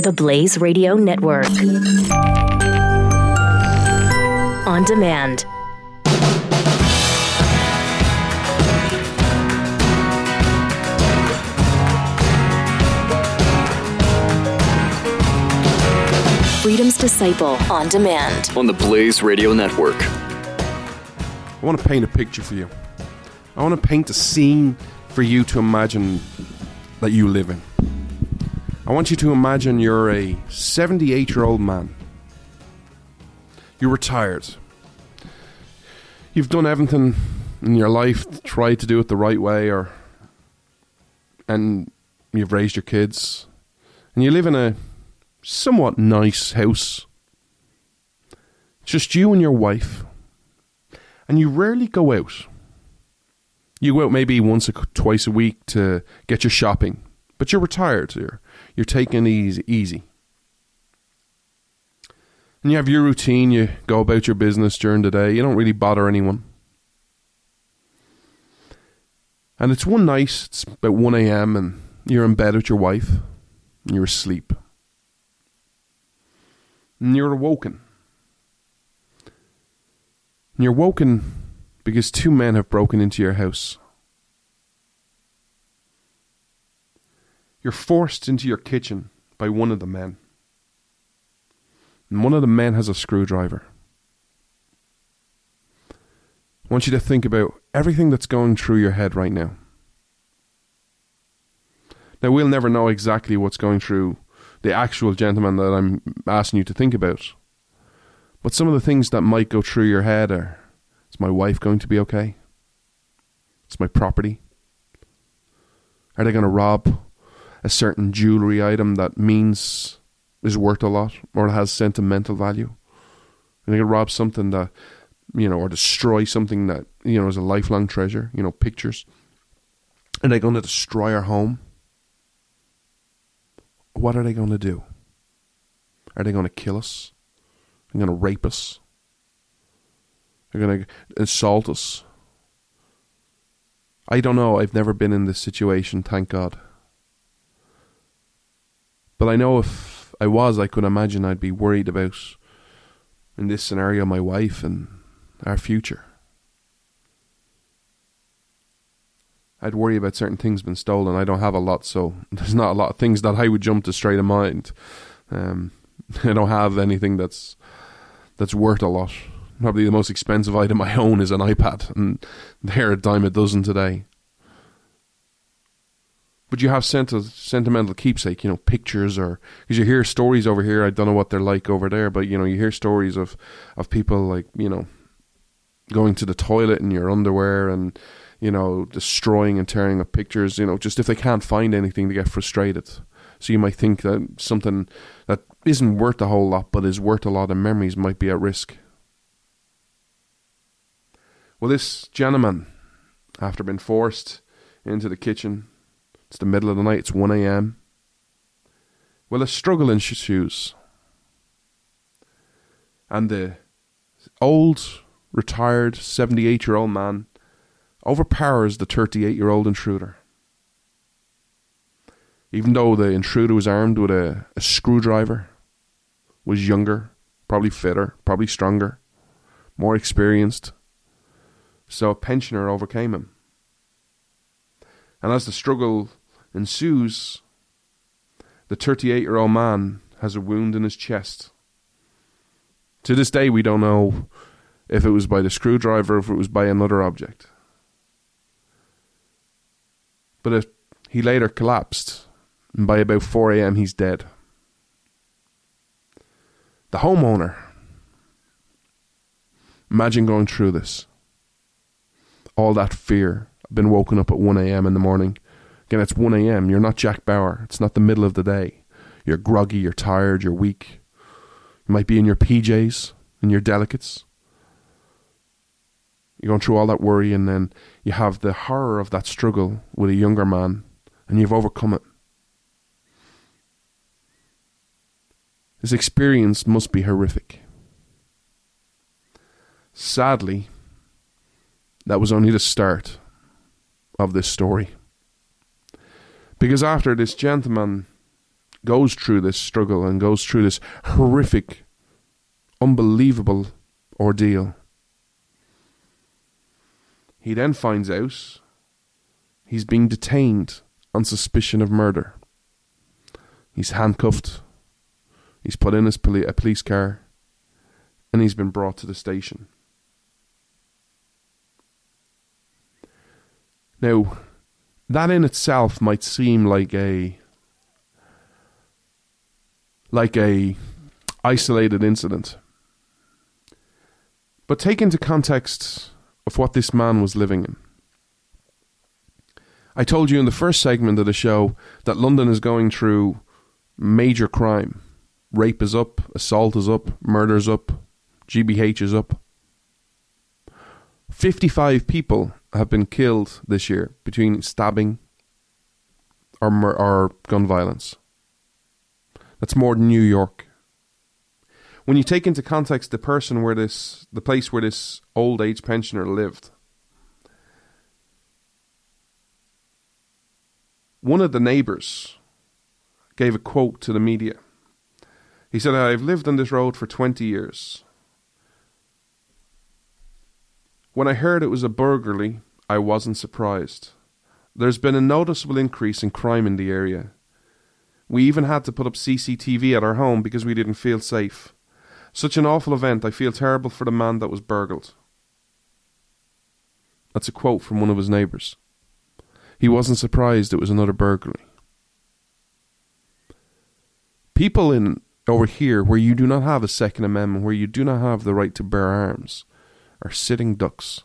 The Blaze Radio Network. On demand. Freedom's Disciple on demand. On the Blaze Radio Network. I want to paint a picture for you. I want to paint a scene for you to imagine that you live in. I want you to imagine you're a 78-year-old man. You're retired. You've done everything in your life to try to do it the right way, and you've raised your kids, and you live in a somewhat nice house. Just you and your wife, and you rarely go out. You go out maybe once or twice a week to get your shopping, but you're retired. You're taking it easy. And you have your routine. You go about your business during the day. You don't really bother anyone. And it's one night, it's about 1 a.m. and you're in bed with your wife. And you're asleep. And you're awoken. And you're woken because two men have broken into your house. You're forced into your kitchen by one of the men. And one of the men has a screwdriver. I want you to think about everything that's going through your head right now. Now, we'll never know exactly what's going through the actual gentleman that I'm asking you to think about. But some of the things that might go through your head are, is my wife going to be okay? Is my property? Are they going to rob a certain jewelry item that is worth a lot or has sentimental value? Are they going to rob something that, or destroy something that, is a lifelong treasure, pictures? Are they going to destroy our home? What are they going to do? Are they going to kill us? Are they going to rape us? They're going to assault us? I don't know. I've never been in this situation, thank God. But I know if I was, I could imagine I'd be worried about, in this scenario, my wife and our future. I'd worry about certain things being stolen. I don't have a lot, so there's not a lot of things that I would jump to straight in mind. I don't have anything that's worth a lot. Probably the most expensive item I own is an iPad, and they're a dime a dozen today. But you have sentimental keepsake, pictures, or because you hear stories over here. I don't know what they're like over there, but you hear stories of people like going to the toilet in your underwear and destroying and tearing up pictures. Just if they can't find anything, they get frustrated. So you might think that something that isn't worth a whole lot, but is worth a lot in memories, might be at risk. Well, this gentleman, after being forced into the kitchen, it's the middle of the night, it's 1 a.m. Well, a struggle ensues. And the old, retired, 78-year-old man overpowers the 38-year-old intruder. Even though the intruder was armed with a screwdriver, was younger, probably fitter, probably stronger, more experienced. So a pensioner overcame him. And as the struggle ensues, the 38-year-old man has a wound in his chest. To this day, we don't know if it was by the screwdriver or if it was by another object. But he later collapsed, and by about 4 a.m. he's dead. The homeowner, imagine going through this. All that fear, been woken up at 1 a.m. in the morning. Again, it's 1 a.m. You're not Jack Bauer. It's not the middle of the day. You're groggy, you're tired, you're weak. You might be in your PJs, in your delicates. You're going through all that worry, and then you have the horror of that struggle with a younger man, and you've overcome it. This experience must be horrific. Sadly, that was only the start of this story. Because after this gentleman goes through this struggle and goes through this horrific, unbelievable ordeal. He then finds out he's being detained on suspicion of murder. He's handcuffed. He's put in a police car. And he's been brought to the station. Now, that in itself might seem like a isolated incident. But take into context of what this man was living in. I told you in the first segment of the show that London is going through major crime. Rape is up, assault is up, murder is up, GBH is up. 55 people have been killed this year between stabbing or gun violence. That's more than New York. When you take into context the place where this old age pensioner lived, one of the neighbours gave a quote to the media. He said, "I've lived on this road for 20 years. When I heard it was a burglary, I wasn't surprised. There's been a noticeable increase in crime in the area. We even had to put up CCTV at our home because we didn't feel safe. Such an awful event. I feel terrible for the man that was burgled." That's a quote from one of his neighbours. He wasn't surprised it was another burglary. People over here, where you do not have a Second Amendment, where you do not have the right to bear arms, are sitting ducks.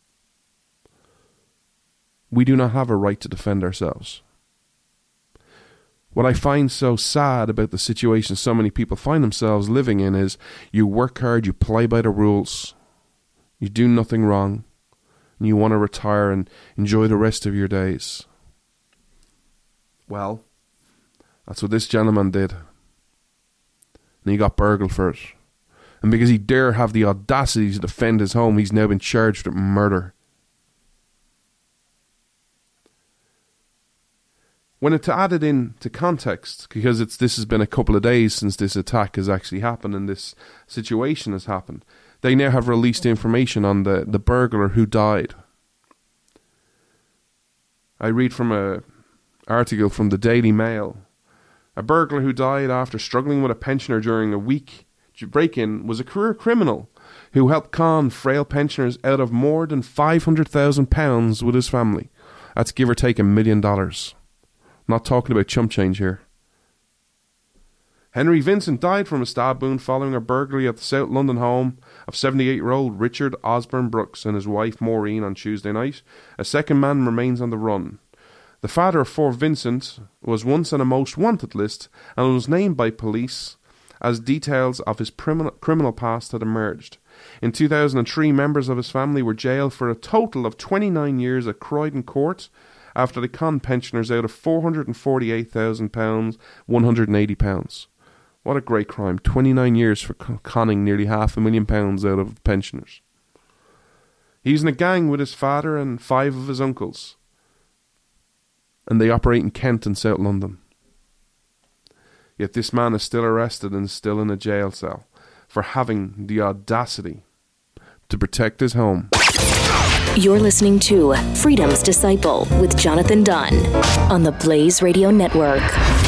We do not have a right to defend ourselves. What I find so sad about the situation so many people find themselves living in is you work hard, you play by the rules, you do nothing wrong, and you want to retire and enjoy the rest of your days. Well, that's what this gentleman did. And he got burgled for it. And because he dare have the audacity to defend his home, he's now been charged with murder. When it's added into context, because this has been a couple of days since this attack has actually happened and this situation has happened, they now have released information on the burglar who died. I read from an article from the Daily Mail. A burglar who died after struggling with a pensioner during a week break-in was a career criminal who helped con frail pensioners out of more than £500,000 with his family. That's give or take $1 million. I'm not talking about chump change here. Henry Vincent died from a stab wound following a burglary at the South London home of 78-year-old Richard Osborne Brooks and his wife Maureen on Tuesday night. A second man remains on the run. The father of four, Vincent, was once on a most wanted list and was named by police as details of his criminal past had emerged. In 2003, members of his family were jailed for a total of 29 years at Croydon Court after they conned pensioners out of £448,000, £180. What a great crime. 29 years for conning nearly £500,000 out of pensioners. He was in a gang with his father and 5 of his uncles. And they operate in Kent and South London. Yet this man is still arrested and still in a jail cell for having the audacity to protect his home. You're listening to Freedom's Disciple with Jonathan Dunn on the Blaze Radio Network.